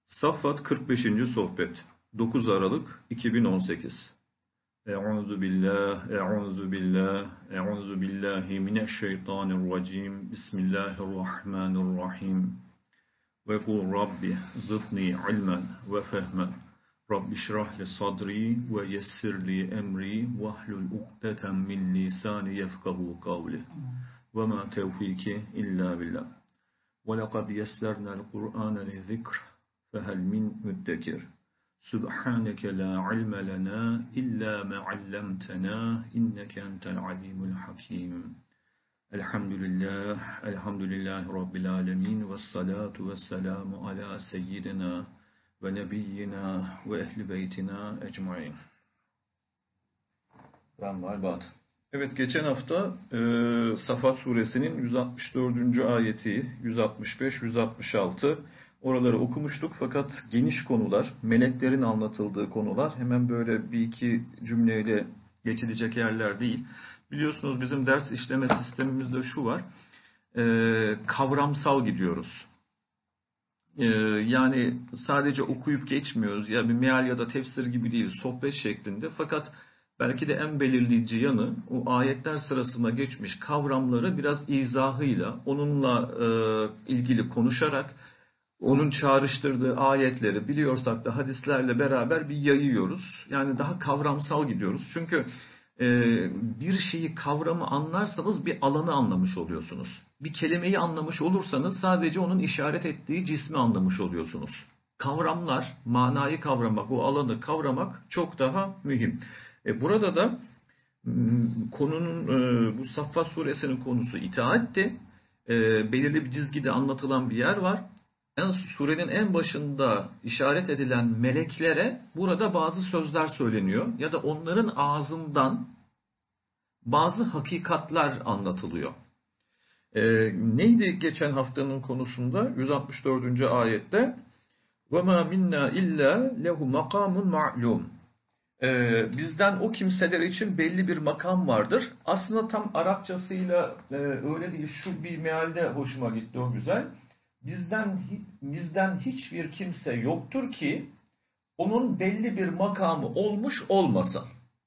Saffat 45. sohbet 9 Aralık 2018 Euzu billahi mineşşeytanirracim. Bismillahirrahmanirrahim. Ve kul Rabbi zidni ilmen ve fehmen. Rabbi şrah li sadri ve yessir li emri ve hlul ukdeten min lisani yefkahu kavli. Ve ma tevfiki illa billah. Ve lekad yessernel Kur'ane li zikr. فهل من مدكر سبحانك لا علم لنا إلا ما علمتنا إنك أنت العليم الحكيم الحمد لله رب العالمين والصلاة والسلام على سيدنا ونبينا وأهل بيتنا أجمعين. Evet, geçen hafta Safa suresinin 164. ayeti, 165, 166 oraları okumuştuk, fakat geniş konular, meleklerin anlatıldığı konular hemen böyle bir iki cümleyle geçilecek yerler değil. Biliyorsunuz bizim ders işleme sistemimizde şu var, kavramsal gidiyoruz. Yani sadece okuyup geçmiyoruz, ya bir meal ya da tefsir gibi değil, sohbet şeklinde. Fakat belki de en belirleyici yanı, o ayetler sırasında geçmiş kavramları biraz izahıyla, onunla ilgili konuşarak, onun çağrıştırdığı ayetleri biliyorsak da hadislerle beraber bir yayıyoruz. Yani daha kavramsal gidiyoruz. Çünkü bir şeyi, kavramı anlarsanız bir alanı anlamış oluyorsunuz. Bir kelimeyi anlamış olursanız sadece onun işaret ettiği cismi anlamış oluyorsunuz. Kavramlar, manayı kavramak, o alanı kavramak çok daha mühim. Burada da konunun, bu Saffat suresinin konusu itaatti. Belirli bir dizgide anlatılan bir yer var. Surenin en başında işaret edilen meleklere burada bazı sözler söyleniyor ya da onların ağzından bazı hakikatler anlatılıyor. Neydi geçen haftanın konusunda? 164. ayette وَمَا مِنَّا إِلَّا لَهُ مَقَامٌ مَعْلُومٌ. Bizden o kimseler için belli bir makam vardır. Aslında tam Arapçasıyla öyle değil. Şu bir mealde hoşuma gitti, o güzel. Bizden hiçbir kimse yoktur ki onun belli bir makamı olmuş olmasın.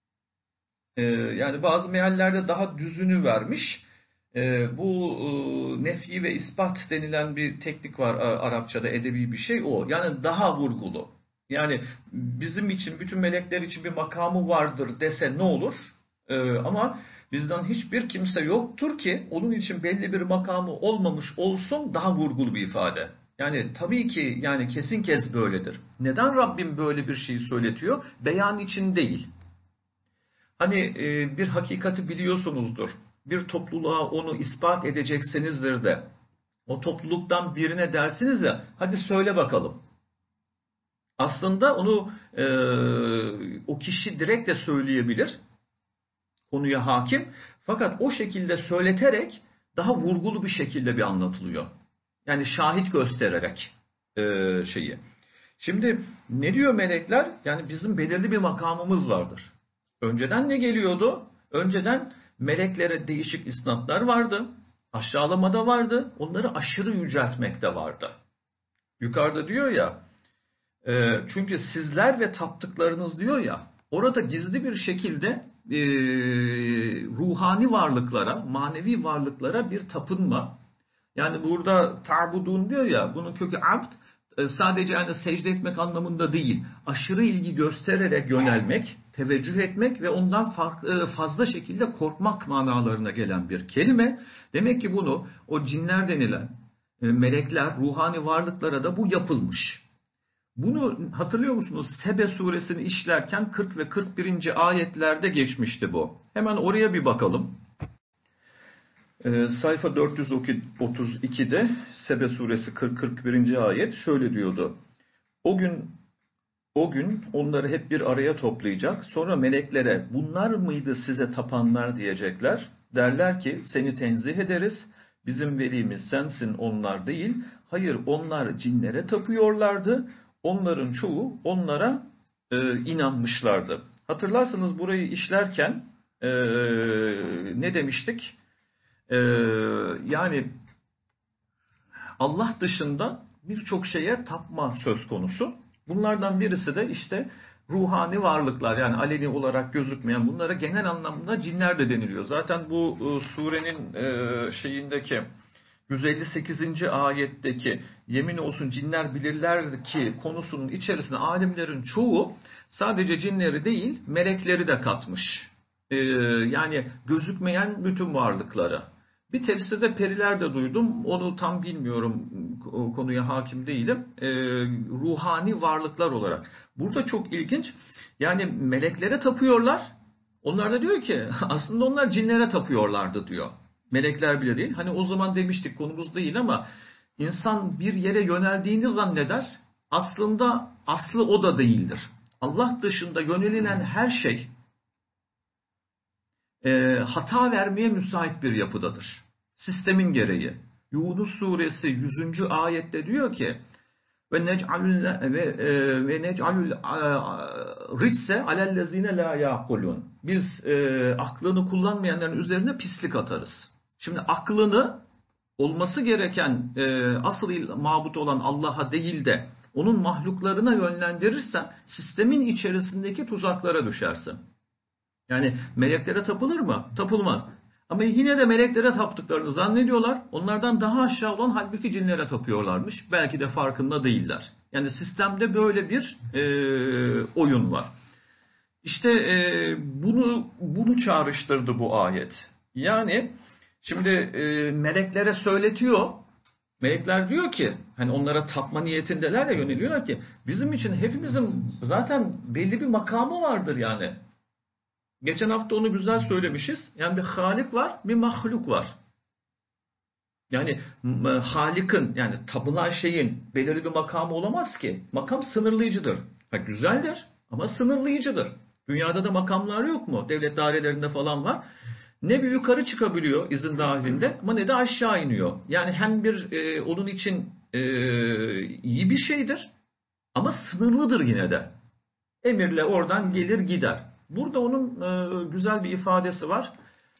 Yani bazı meallerde daha düzünü vermiş. Bu nefi ve ispat denilen bir teknik var Arapçada, edebi bir şey o. Yani daha vurgulu. Yani bizim için, bütün melekler için bir makamı vardır dese ne olur? Ama bizden hiçbir kimse yoktur ki onun için belli bir makamı olmamış olsun, daha vurgulu bir ifade. Yani tabii ki, yani kesin kez böyledir. Neden Rabbim böyle bir şey söyletiyor? Beyan için değil. Hani bir hakikati biliyorsunuzdur. Bir topluluğa onu ispat edeceksinizdir de o topluluktan birine dersiniz ya, hadi söyle bakalım. Aslında onu o kişi direkt de söyleyebilir. Konuya hakim. Fakat o şekilde söyleterek daha vurgulu bir şekilde bir anlatılıyor. Yani şahit göstererek şeyi. Şimdi ne diyor melekler? Yani bizim belirli bir makamımız vardır. Önceden ne geliyordu? Önceden meleklere değişik isnatlar vardı. Aşağılama da vardı. Onları aşırı yüceltmek de vardı. Yukarıda diyor ya, çünkü sizler ve taptıklarınız diyor ya, orada gizli bir şekilde ruhani varlıklara, manevi varlıklara bir tapınma. Yani burada ta'budun diyor ya, bunun kökü abd, sadece yani secde etmek anlamında değil, aşırı ilgi göstererek yönelmek, teveccüh etmek ve ondan fazla şekilde korkmak manalarına gelen bir kelime. Demek ki bunu o cinler denilen melekler, ruhani varlıklara da bu yapılmış. Bunu hatırlıyor musunuz? Sebe suresini işlerken 40 ve 41. ayetlerde geçmişti bu. Hemen oraya bir bakalım. Sayfa 432'de Sebe suresi 40-41. ayet şöyle diyordu. O gün onları hep bir araya toplayacak. Sonra meleklere bunlar mıydı size tapanlar diyecekler. Derler ki seni tenzih ederiz. Bizim velimiz sensin, onlar değil. Hayır, onlar cinlere tapıyorlardı. Onların çoğu onlara inanmışlardı. Hatırlarsanız burayı işlerken ne demiştik? Yani Allah dışında birçok şeye tapma söz konusu. Bunlardan birisi de işte ruhani varlıklar, yani aleni olarak gözükmeyen, bunlara genel anlamda cinler de deniliyor. Zaten bu surenin şeyindeki 158. ayetteki yemin olsun cinler bilirler ki konusunun içerisinde alimlerin çoğu sadece cinleri değil melekleri de katmış. Yani gözükmeyen bütün varlıkları. Bir tefsirde periler de duydum. Onu tam bilmiyorum. O konuya hakim değilim. Ruhani varlıklar olarak. Burada çok ilginç. Yani meleklere tapıyorlar. Onlar da diyor ki aslında onlar cinlere tapıyorlardı diyor. Melekler bile değil. Hani o zaman demiştik, konumuz değil ama insan bir yere yöneldiğini zanneder. Aslında aslı o da değildir. Allah dışında yönelilen her şey hata vermeye müsait bir yapıdadır. Sistemin gereği. Yunus suresi 100. ayette diyor ki ve nec'alul ritse alellezine la yaqulun. Biz aklını kullanmayanların üzerine pislik atarız. Şimdi aklını olması gereken asıl mabut olan Allah'a değil de onun mahluklarına yönlendirirsen sistemin içerisindeki tuzaklara düşersin. Yani meleklere tapılır mı? Tapılmaz. Ama yine de meleklere taptıklarını zannediyorlar. Onlardan daha aşağı olan halbuki cinlere tapıyorlarmış. Belki de farkında değiller. Yani sistemde böyle bir oyun var. İşte bunu çağrıştırdı bu ayet. Yani şimdi meleklere söyletiyor. Melekler diyor ki, hani onlara tapma niyetindeler ya, yöneliyorlar ki bizim için hepimizin zaten belli bir makamı vardır yani. Geçen hafta onu güzel söylemişiz. Yani bir Halik var, bir mahluk var. Yani Halik'in, yani tapılan şeyin belirli bir makamı olamaz ki. Makam sınırlayıcıdır. Ha, güzeldir ama sınırlayıcıdır. Dünyada da makamlar yok mu? Devlet dairelerinde falan var. Ne bir yukarı çıkabiliyor izin dahilinde ama ne de aşağı iniyor. Yani hem bir onun için iyi bir şeydir ama sınırlıdır yine de. Emirle oradan gelir gider. Burada onun güzel bir ifadesi var.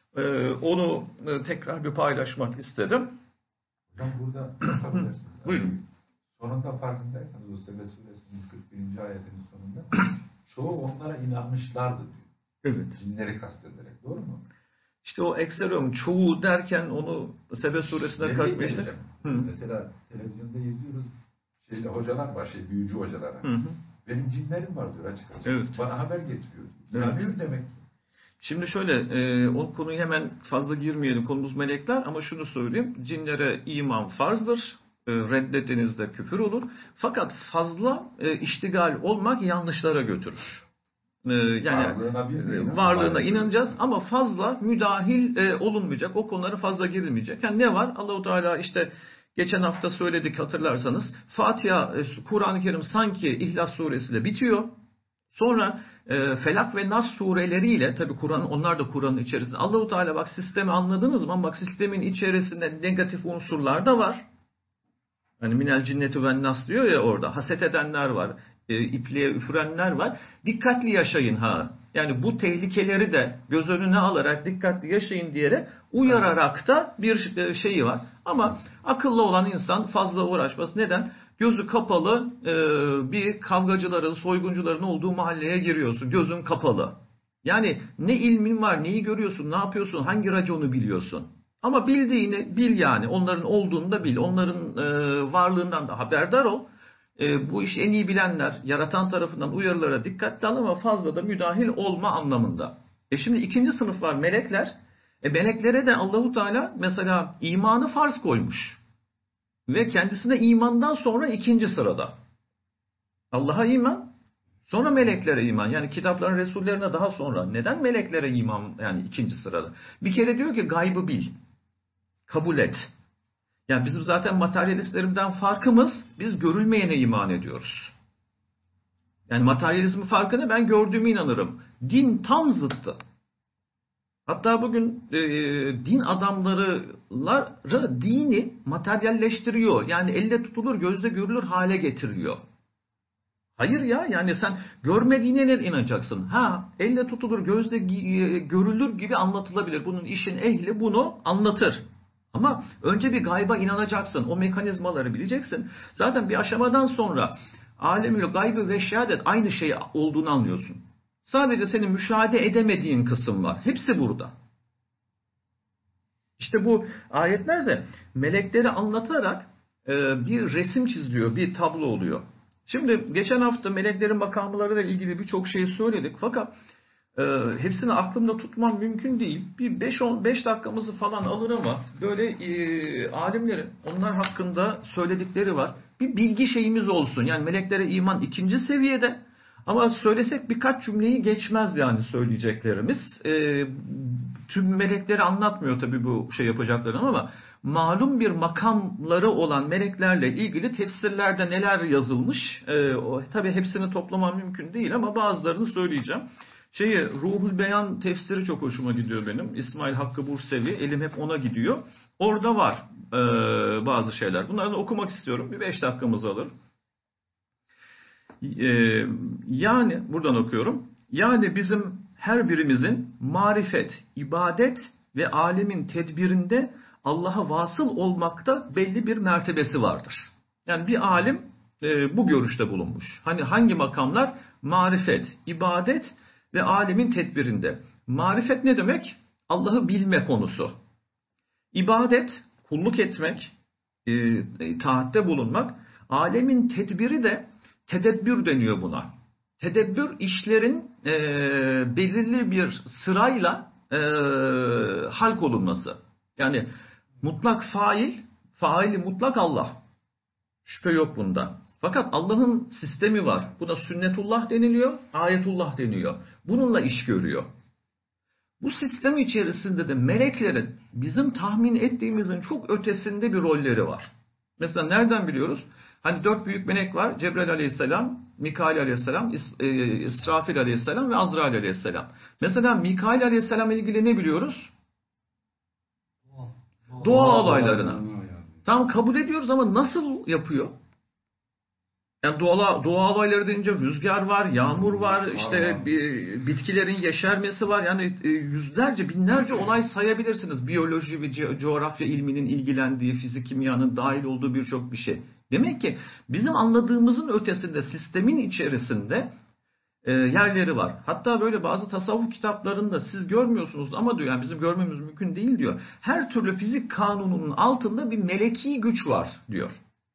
Onu tekrar bir paylaşmak istedim. Hocam burada Buyurun. sonunda farkındaysanız o Sebe suresinin 41. ayetinin sonunda çoğu onlara inanmışlardı diyor. Evet. Cinleri kastederek. Doğru mu? İşte o ekseriyorum. Çoğu derken onu Sebe suresine katmıştır. Mesela televizyonda izliyoruz. Hocalar var, büyücü hocalara. Hı. Benim cinlerim var diyor açık açık. Evet. Bana haber getiriyor. Evet. İnanıyor demek. Şimdi şöyle, o konuyu hemen fazla girmeyelim. Konumuz melekler ama şunu söyleyeyim. Cinlere iman farzdır. Reddettiğinizde küfür olur. Fakat fazla iştigal olmak yanlışlara götürür. Yani varlığına inanacağız ama fazla müdahil olunmayacak. O konulara fazla girilmeyecek. Yani ne var? Allahu Teala işte geçen hafta söyledik, hatırlarsanız. Fatiha, Kur'an-ı Kerim sanki İhlas suresiyle bitiyor. Sonra Felak ve Nas sureleriyle, tabi Kur'an, onlar da Kur'an'ın içerisinde. Allahu Teala bak sistemi anladınız mı? Bak sistemin içerisinde negatif unsurlar da var. Hani minel cinneti ve nas diyor ya orada. Haset edenler var. İpliğe üfürenler var. Dikkatli yaşayın ha. Yani bu tehlikeleri de göz önüne alarak dikkatli yaşayın diyerek uyararak da bir şeyi var. Ama akıllı olan insan fazla uğraşmaz. Neden? Gözü kapalı bir kavgacıların, soyguncuların olduğu mahalleye giriyorsun. Gözün kapalı. Yani ne ilmin var, neyi görüyorsun, ne yapıyorsun, hangi raconu biliyorsun. Ama bildiğini bil yani. Onların olduğunu da bil. Onların varlığından da haberdar ol. Bu işi en iyi bilenler, yaratan tarafından uyarılara dikkatli al ama fazla da müdahil olma anlamında. Şimdi ikinci sınıf var melekler. Meleklere de Allahu Teala mesela imanı farz koymuş. Ve kendisine imandan sonra ikinci sırada. Allah'a iman, sonra meleklere iman. Yani kitapların resullerine daha sonra. Neden meleklere iman yani ikinci sırada? Bir kere diyor ki gaybı bil. Kabul et. Yani bizim zaten materyalistlerimden farkımız, biz görülmeyene iman ediyoruz. Yani materyalizmin farkını ben gördüğüme inanırım. Din tam zıttı. Hatta bugün din adamları dini materyalleştiriyor. Yani elle tutulur, gözle görülür hale getiriyor. Hayır ya, yani sen görmediğine ne inanacaksın? Ha, elle tutulur, gözle görülür gibi anlatılabilir. Bunun işin ehli bunu anlatır. Ama önce bir gayba inanacaksın. O mekanizmaları bileceksin. Zaten bir aşamadan sonra alemül gaybı ve şehadet aynı şey olduğunu anlıyorsun. Sadece senin müşahede edemediğin kısım var. Hepsi burada. İşte bu ayetlerde melekleri anlatarak bir resim çiziliyor, bir tablo oluyor. Şimdi geçen hafta meleklerin makamlarıyla ilgili birçok şey söyledik. Fakat hepsini aklımda tutmam mümkün değil. Bir 5 dakikamızı falan alır ama böyle alimlerin onlar hakkında söyledikleri var. Bir bilgi şeyimiz olsun. Yani meleklere iman ikinci seviyede. Ama söylesek birkaç cümleyi geçmez yani söyleyeceklerimiz. Tüm melekleri anlatmıyor tabii bu şey yapacaklarını ama malum bir makamları olan meleklerle ilgili tefsirlerde neler yazılmış. Tabii hepsini toplamam mümkün değil ama bazılarını söyleyeceğim. Ruhul Beyan tefsiri çok hoşuma gidiyor benim. İsmail Hakkı Bursevi. Elim hep ona gidiyor. Orada var bazı şeyler. Bunları da okumak istiyorum. Bir 5 dakikamızı alır. Yani buradan okuyorum. Yani bizim her birimizin marifet, ibadet ve alemin tedbirinde Allah'a vasıl olmakta belli bir mertebesi vardır. Yani bir alim bu görüşte bulunmuş. Hani hangi makamlar? Marifet, ibadet ve alemin tedbirinde. Marifet ne demek? Allah'ı bilme konusu. İbadet, kulluk etmek, taatte bulunmak. Alemin tedbiri de tedebbür deniyor buna. Tedebbür işlerin belirli bir sırayla halk olunması. Yani mutlak faili mutlak Allah. Şüphe yok bunda. Fakat Allah'ın sistemi var. Buna sünnetullah deniliyor, ayetullah deniliyor. Bununla iş görüyor. Bu sistem içerisinde de meleklerin bizim tahmin ettiğimizin çok ötesinde bir rolleri var. Mesela nereden biliyoruz? Hani 4 büyük melek var. Cebrail aleyhisselam, Mikail aleyhisselam, İsrafil aleyhisselam ve Azrail aleyhisselam. Mesela Mikail aleyhisselam ile ilgili ne biliyoruz? Doğa olaylarına. Tam kabul ediyoruz ama nasıl yapıyor? Yani doğa olayları deyince rüzgar var, yağmur var, işte bitkilerin yeşermesi var. Yani yüzlerce, binlerce olay sayabilirsiniz. Biyoloji ve coğrafya ilminin ilgilendiği, fizik, kimyanın dahil olduğu birçok bir şey. Demek ki bizim anladığımızın ötesinde, sistemin içerisinde yerleri var. Hatta böyle bazı tasavvuf kitaplarında siz görmüyorsunuz ama diyor, yani bizim görmemiz mümkün değil diyor. Her türlü fizik kanununun altında bir meleki güç var diyor.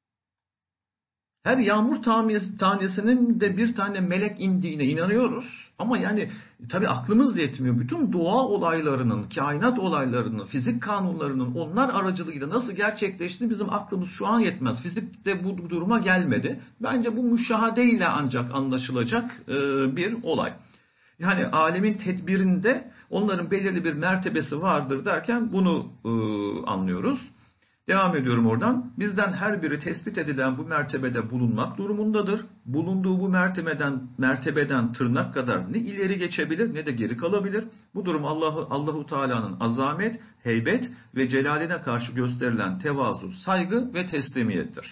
Her yağmur tanesinin de bir tane melek indiğine inanıyoruz. Ama yani tabii aklımız yetmiyor. Bütün doğa olaylarının, kainat olaylarının, fizik kanunlarının onlar aracılığıyla nasıl gerçekleştiğini bizim aklımız şu an yetmez. Fizikte bu duruma gelmedi. Bence bu müşahadeyle ancak anlaşılacak bir olay. Yani alemin tedbirinde onların belirli bir mertebesi vardır derken bunu anlıyoruz. Devam ediyorum oradan. Bizden her biri tespit edilen bu mertebede bulunmak durumundadır. Bulunduğu bu mertebeden tırnak kadar ne ileri geçebilir ne de geri kalabilir. Bu durum Allahu Teala'nın azamet, heybet ve celaline karşı gösterilen tevazu, saygı ve teslimiyettir.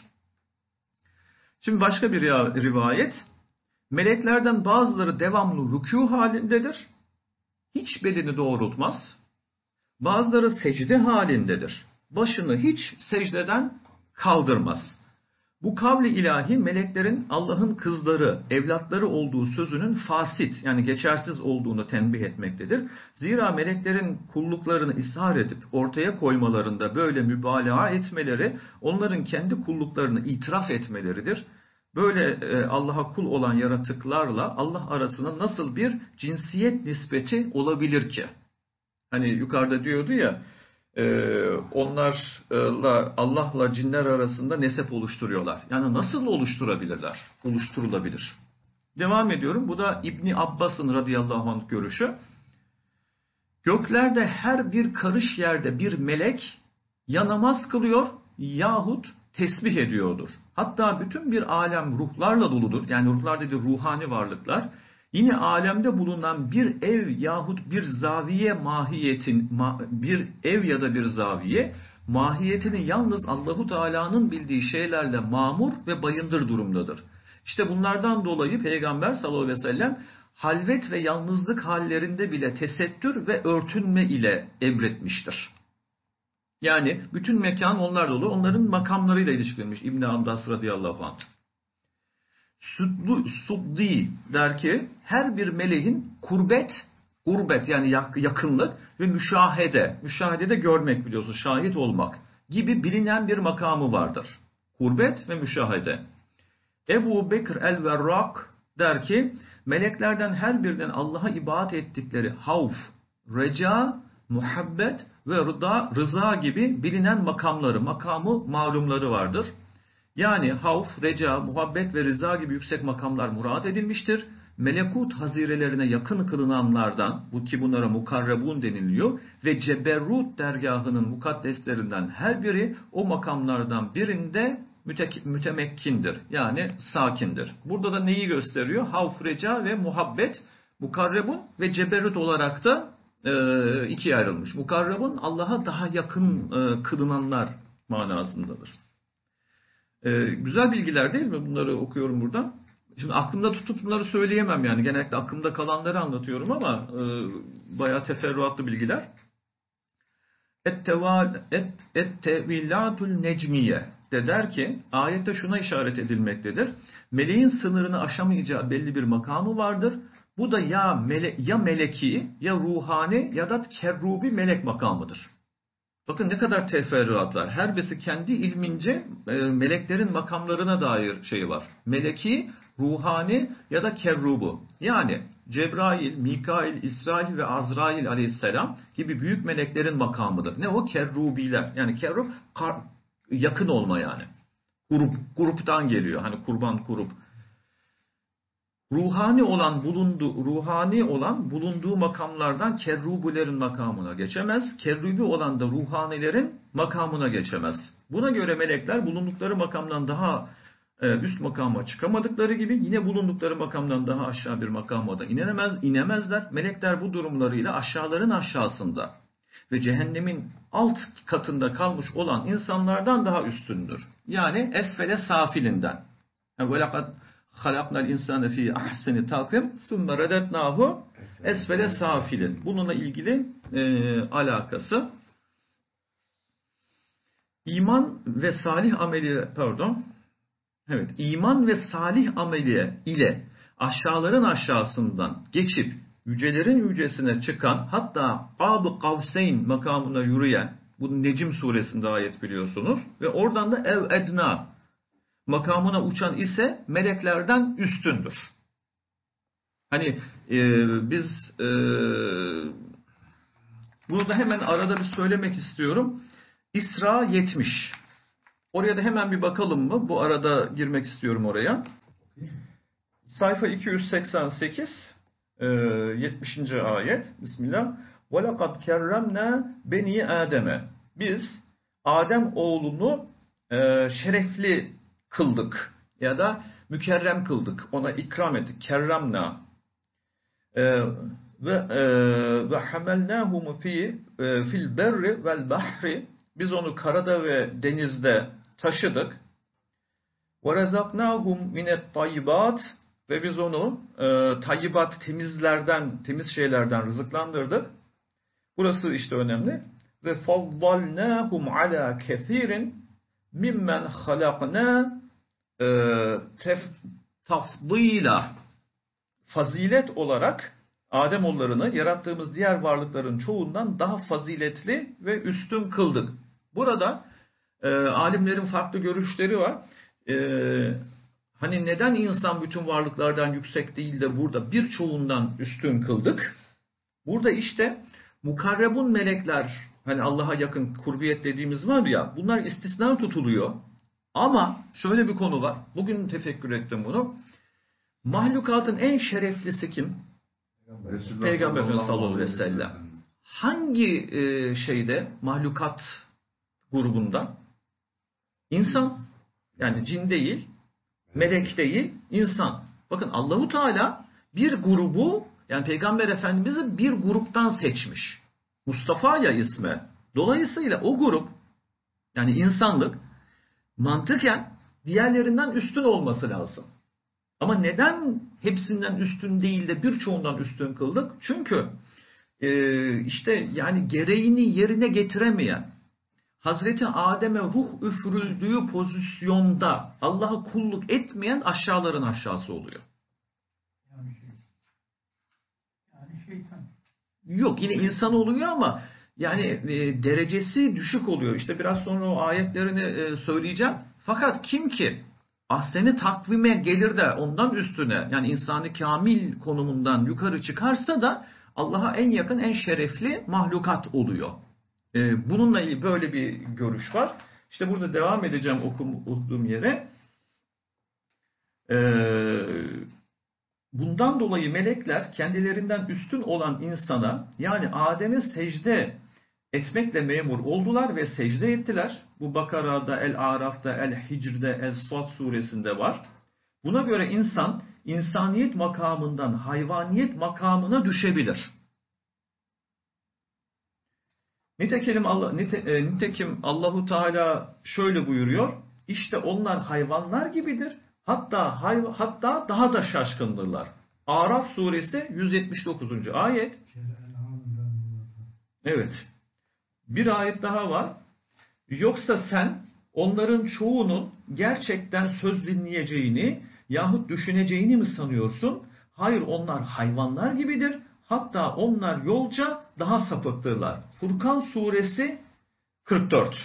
Şimdi başka bir rivayet. Meleklerden bazıları devamlı rükû halindedir. Hiç belini doğrultmaz. Bazıları secde halindedir. Başını hiç secdeden kaldırmaz. Bu kavli ilahi meleklerin Allah'ın kızları, evlatları olduğu sözünün fasit yani geçersiz olduğunu tembih etmektedir. Zira meleklerin kulluklarını ishar edip ortaya koymalarında böyle mübalağa etmeleri onların kendi kulluklarını itiraf etmeleridir. Böyle Allah'a kul olan yaratıklarla Allah arasında nasıl bir cinsiyet nispeti olabilir ki? Hani yukarıda diyordu ya, onlarla Allah'la cinler arasında nesep oluşturuyorlar. Yani nasıl oluşturabilirler? Oluşturulabilir. Devam ediyorum. Bu da İbni Abbas'ın radıyallahu anh görüşü. Göklerde her bir karış yerde bir melek ya namaz kılıyor yahut tesbih ediyordur. Hatta bütün bir alem ruhlarla doludur. Yani ruhlar dedi ruhani varlıklar. Yine alemde bulunan bir ev yahut bir zaviye bir ev ya da bir zaviye mahiyetini yalnız Allahu Teala'nın bildiği şeylerle mamur ve bayındır durumdadır. İşte bunlardan dolayı Peygamber sallallahu aleyhi ve sellem halvet ve yalnızlık hallerinde bile tesettür ve örtünme ile emretmiştir. Yani bütün mekan onlar dolu. Onların makamlarıyla ilişkilenmiş İbn Abbas radıyallahu anh. Suddi der ki her bir meleğin gurbet yani yakınlık ve müşahede görmek biliyorsun, şahit olmak gibi bilinen bir makamı vardır. Gurbet ve müşahede. Ebu Bekir el-Verrak der ki meleklerden her birinin Allah'a ibadet ettikleri havf, reca, muhabbet ve rıza gibi bilinen makamı malumları vardır. Yani havf, reca, muhabbet ve rıza gibi yüksek makamlar murad edilmiştir. Melekut hazirelerine yakın kılınanlardan, bu ki bunlara mukarrebun deniliyor ve ceberrut dergahının mukaddeslerinden her biri o makamlardan birinde mütemekkindir. Yani sakindir. Burada da neyi gösteriyor? Havf, reca ve muhabbet, mukarrebun ve ceberrut olarak da ikiye ayrılmış. Mukarrebun Allah'a daha yakın kılınanlar manasındadır. Güzel bilgiler değil mi? Bunları okuyorum buradan. Şimdi aklımda tutup bunları söyleyemem yani. Genellikle aklımda kalanları anlatıyorum ama bayağı teferruatlı bilgiler. Et-tevillatul necmiye de der ki ayette şuna işaret edilmektedir. Meleğin sınırını aşamayacağı belli bir makamı vardır. Bu da ya meleki ya ruhani ya da kerrubi melek makamıdır. Bakın ne kadar teferruat var. Her birisi kendi ilmince meleklerin makamlarına dair şeyi var. Meleki, ruhani ya da kerrubu. Yani Cebrail, Mikail, İsrail ve Azrail aleyhisselam gibi büyük meleklerin makamıdır. Ne o? Kerrubiler. Yani kerrub yakın olma yani. Gruptan geliyor. Hani kurban grup. Ruhani olan bulunduğu makamlardan kerrubulerin makamına geçemez. Kerrubi olan da ruhanilerin makamına geçemez. Buna göre melekler bulundukları makamdan daha üst makama çıkamadıkları gibi yine bulundukları makamdan daha aşağı bir makama da inemezler. Melekler bu durumlarıyla aşağıların aşağısında ve cehennemin alt katında kalmış olan insanlardan daha üstündür. Yani esfele safilinden. وَلَقَدْ خَلَقْنَا الْاِنْسَانَ ف۪ي اَحْسَنِ تَقْوِمْ ثُمَّ رَدَدْنَاهُ esfele safilin. Bununla ilgili alakası. İman ve salih ameli ile aşağıların aşağısından geçip yücelerin yücesine çıkan hatta Ab-ı Kavseyn makamına yürüyen bu Necm suresinde ayet biliyorsunuz ve oradan da ev edna makamına uçan ise meleklerden üstündür. Hani biz bunu da hemen arada bir söylemek istiyorum. İsra 70. Oraya da hemen bir bakalım mı? Bu arada girmek istiyorum oraya. Sayfa 288 70. ayet. Bismillah. وَلَقَدْ كَرَّمْنَا بَنِي Adem'e. Biz Adem oğlunu şerefli kıldık ya da mükerrem kıldık. Ona ikram ettik. Kerramna. Ve hamelnahum fil berri vel bahri. Biz onu karada ve denizde taşıdık. Ve razaknahum minet tayyibat. Ve biz onu tayyibat, temiz şeylerden rızıklandırdık. Burası işte önemli. Ve faddalnahum ala kethirin mimmen halakna tafdila. Fazilet olarak Ademoğullarını yarattığımız diğer varlıkların çoğundan daha faziletli ve üstün kıldık. Burada alimlerin farklı görüşleri var. Hani neden insan bütün varlıklardan yüksek değil de burada birçoğundan üstün kıldık? Burada işte mukarrebun melekler, hani Allah'a yakın kurbiyet dediğimiz var ya, bunlar istisna tutuluyor. Ama şöyle bir konu var. Bugün tefekkür ettim bunu. Mahlukatın en şereflisi kim? Peygamber Efendimiz sallallahu aleyhi ve sellem. Hangi mahlukat grubunda? İnsan. Yani cin değil, melek değil, insan. Bakın Allahu Teala bir grubu, yani Peygamber Efendimiz'i bir gruptan seçmiş. Mustafa ya ismi. Dolayısıyla o grup, yani insanlık, mantıken diğerlerinden üstün olması lazım. Ama neden hepsinden üstün değil de birçoğundan üstün kıldık? Çünkü işte yani gereğini yerine getiremeyen, Hazreti Adem'e ruh üfürüldüğü pozisyonda Allah'a kulluk etmeyen aşağıların aşağısı oluyor. Yani şeytan. Yok, yine insan oluyor ama yani derecesi düşük oluyor. İşte biraz sonra o ayetlerini söyleyeceğim. Fakat kim ki ahseni takvime gelir de ondan üstüne, yani insanı kamil konumundan yukarı çıkarsa da Allah'a en yakın, en şerefli mahlukat oluyor. Bununla ilgili böyle bir görüş var. İşte burada devam edeceğim okuduğum yere. Bundan dolayı melekler kendilerinden üstün olan insana, yani Adem'e secde etmekle memur oldular ve secde ettiler. Bu Bakara'da, El-Araf'ta, El-Hicr'de, El-Sad suresinde var. Buna göre insan, insaniyet makamından hayvaniyet makamına düşebilir. Nitekim Allahu Teala şöyle buyuruyor. İşte onlar hayvanlar gibidir. Hatta daha da şaşkındırlar. Araf suresi 179. ayet. Evet. Bir ayet daha var. Yoksa sen onların çoğunun gerçekten söz dinleyeceğini yahut düşüneceğini mi sanıyorsun? Hayır, onlar hayvanlar gibidir. Hatta onlar yolca daha sapıktırlar. Furkan suresi 44.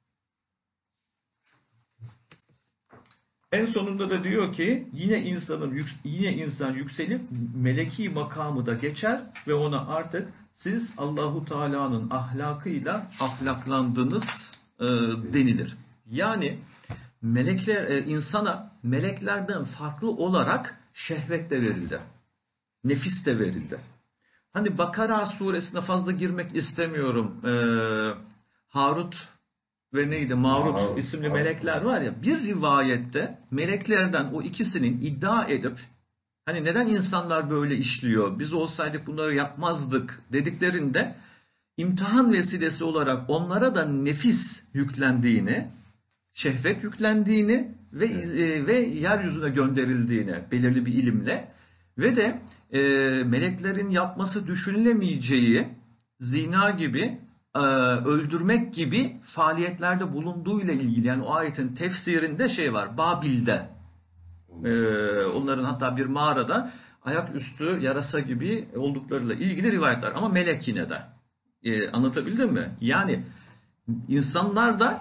En sonunda da diyor ki yine insan yükselip meleki makamı da geçer ve ona artık siz Allahu Teala'nın ahlakıyla ahlaklandınız denilir. Yani insana meleklerden farklı olarak şehvet de verildi. Nefis de verildi. Hani Bakara suresine fazla girmek istemiyorum. Harut ve Marut isimli melekler var ya, bir rivayette meleklerden o ikisinin iddia edip hani neden insanlar böyle işliyor, biz olsaydık bunları yapmazdık dediklerinde imtihan vesilesi olarak onlara da nefis yüklendiğini, şehvet yüklendiğini ve yeryüzüne gönderildiğini belirli bir ilimle ve de meleklerin yapması düşünülemeyeceği zina gibi, öldürmek gibi faaliyetlerde bulunduğuyla ilgili, yani o ayetin tefsirinde var, Babil'de onların hatta bir mağarada ayaküstü yarasa gibi olduklarıyla ilgili rivayetler, ama melek yine de. Anlatabildim mi? Yani insanlar da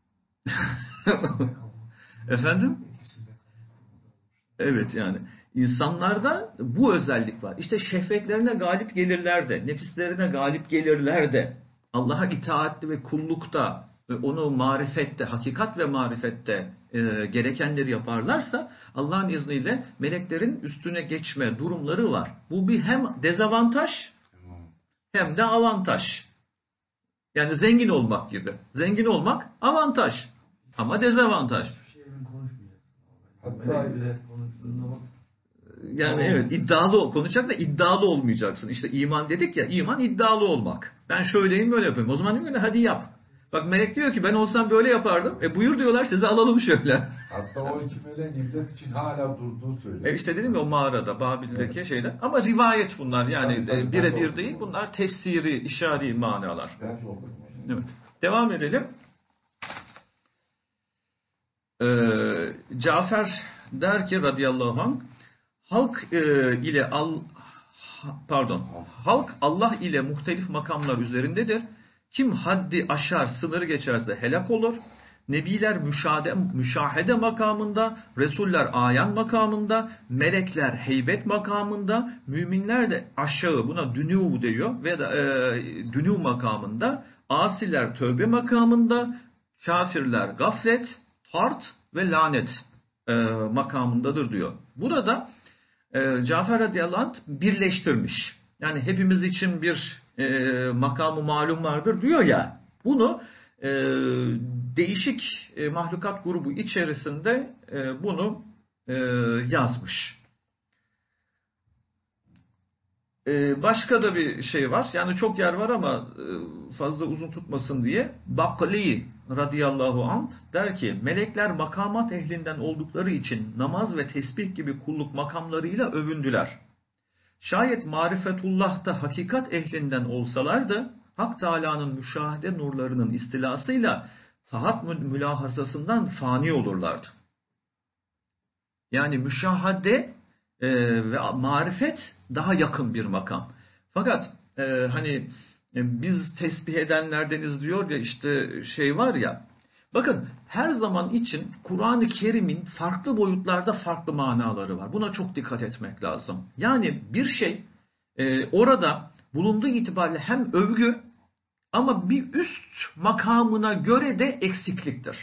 efendim? Evet, yani insanlarda bu özellik var. İşte şehvetlerine galip gelirler de, nefislerine galip gelirler de, Allah'a itaatli ve kullukta, onu marifette, hakikat ve marifette gerekenleri yaparlarsa Allah'ın izniyle meleklerin üstüne geçme durumları var. Bu bir hem dezavantaj hem de avantaj. Yani zengin olmak gibi. Zengin olmak avantaj ama dezavantaj. Hatta Yani evet, iddialı konuşacak da iddialı olmayacaksın. İşte iman dedik ya, iman iddialı olmak. Ben şöyleyim, böyle yapayım. O zaman diyor ki hadi yap. Bak melek diyor ki ben olsam böyle yapardım. Buyur diyorlar, sizi alalım şöyle. hatta o iki meleğin ibret için hala durduğu söylüyor. İşte dedim ya, o mağarada, Babil'deki şeyler. Ama rivayet bunlar, yani birebir değil. Bunlar tefsiri, işari manalar. Evet. Devam edelim. Cafer der ki radıyallahu anh, halk Allah ile muhtelif makamlar üzerindedir. Kim haddi aşar, sınırı geçerse helak olur. Nebiler müşahede makamında, Resuller ayan makamında, melekler heybet makamında, müminler de aşağı, buna dünû diyor ve dünû makamında, asiler tövbe makamında, kafirler gaflet, tart ve lanet makamındadır diyor. Burada Cafer radıyallahu anh birleştirmiş. Yani hepimiz için bir makamı malum vardır diyor ya, bunu değişik mahlukat grubu içerisinde bunu yazmış. Başka da bir şey var. Yani çok yer var ama fazla uzun tutmasın diye. Bakli radıyallahu anh der ki, melekler makamat ehlinden oldukları için namaz ve tesbih gibi kulluk makamlarıyla övündüler. Şayet marifetullah'ta hakikat ehlinden olsalardı Hak Teâlâ'nın müşahede nurlarının istilasıyla tahat mülahazasından fani olurlardı. Yani müşahade ve marifet daha yakın bir makam. Fakat hani biz tesbih edenlerdeniz diyor ya, işte şey var ya, bakın her zaman için Kur'an-ı Kerim'in farklı boyutlarda farklı manaları var. Buna çok dikkat etmek lazım. Yani bir şey orada bulunduğu itibariyle hem övgü ama bir üst makamına göre de eksikliktir.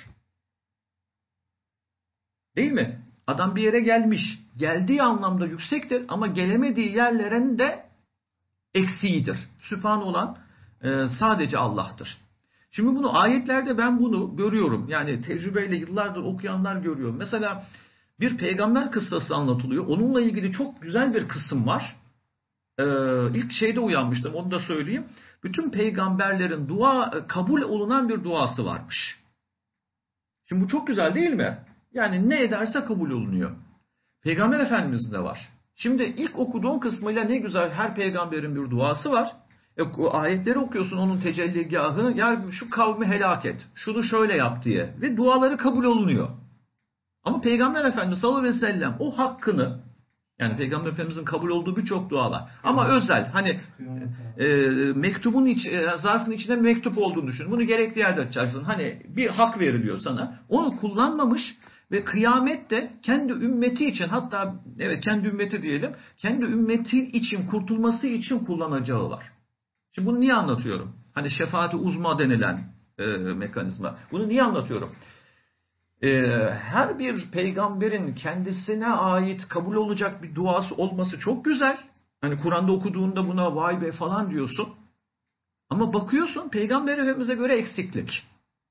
Değil mi? Adam bir yere gelmiş. Geldiği anlamda yüksektir ama gelemediği yerlerin de eksiğidir. Sübhan olan sadece Allah'tır. Şimdi bunu ayetlerde ben bunu görüyorum. Yani tecrübeyle yıllardır okuyanlar görüyor. Mesela bir peygamber kıssası anlatılıyor. Onunla ilgili çok güzel bir kısım var. İlk şeyde uyanmıştım, onu da söyleyeyim. Bütün peygamberlerin kabul olunan bir duası varmış. Şimdi bu çok güzel değil mi? Yani ne ederse kabul olunuyor. Peygamber Efendimiz'in de var. Şimdi ilk okuduğun kısmıyla ne güzel, her peygamberin bir duası var. O ayetleri okuyorsun, onun tecelligahını, yani şu kavmi helak et, şunu şöyle yap diye. Ve duaları kabul olunuyor. Ama Peygamber Efendimiz sallallahu aleyhi ve sellem o hakkını, yani Peygamber Efendimiz'in kabul olduğu birçok dua var. Ama özel, hani mektubun zarfın içinde mektup olduğunu düşün. Bunu gerekli yerde açacaksın. Hani bir hak veriliyor sana. Onu kullanmamış ve kıyamette kendi ümmeti için, hatta evet kendi ümmeti diyelim, kendi ümmeti için, kurtulması için kullanacağı var. Şimdi bunu niye anlatıyorum? Hani şefaat-i uzma denilen mekanizma. Bunu niye anlatıyorum? Her bir peygamberin kendisine ait kabul olacak bir duası olması çok güzel. Hani Kur'an'da okuduğunda buna vay be falan diyorsun. Ama bakıyorsun Peygamber Efendimiz'e göre eksiklik.